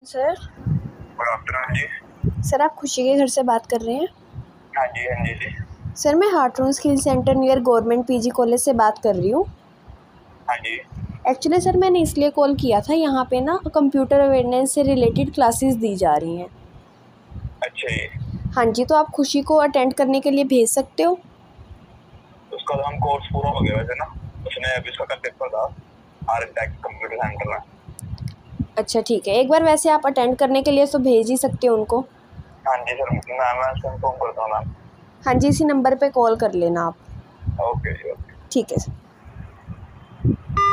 Sir. Good afternoon जी। Sir, आप खुशी के घर से बात कर रहे हैं? हाँ जी, हाँ जी जी। सर, मैं हार्टरून skill centre near government P G college से बात कर रही हूँ। हाँ जी। एक्चुअली सर, मैंने इसलिए कॉल किया था, यहाँ पे ना कंप्यूटर अवेयरनेस से रिलेटेड क्लासेस दी जा रही हैं। अच्छा जी। हाँ जी, तो आप खुशी को अटेंड करने के लिए भेज सकते हो? उसका तो हम कोर्स पूरा हो गया वैसे ना। उसने अभी उसका कल पेपर था आर कंप्यूटर सेंटर में। अच्छा ठीक है, एक बार वैसे आप अटेंड करने के लिए तो भेज ही सकते हो उनको। हाँ जी सर, मैं उसको इन्फॉर्म करता हूँ मैम। हाँ जी, इसी नंबर पे कॉल कर लेना आप। ओके जी, ओके। ठीक है सर।